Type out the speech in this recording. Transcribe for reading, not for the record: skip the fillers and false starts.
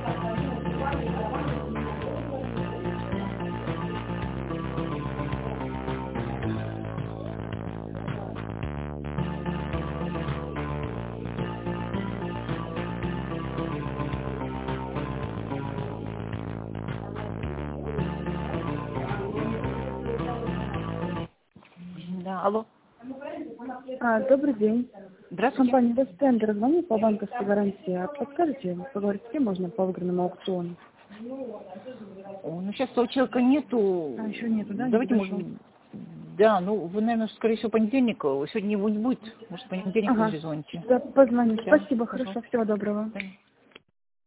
Да, алло. Добрый день. Здравствуйте. Компания Вестендер звонит по банковской гарантии. А подскажите, поговорить с кем можно по выигранному аукциону? Ну, сейчас у человека нету. Еще нету, да? Давайте, может быть, да, ну, вы, наверное, скорее всего, понедельник. Сегодня его не будет. Может, в понедельник вы Ага. перезвоните. Да, позвоню. Да, Спасибо, хорошо. пожалуйста. Всего доброго. Да.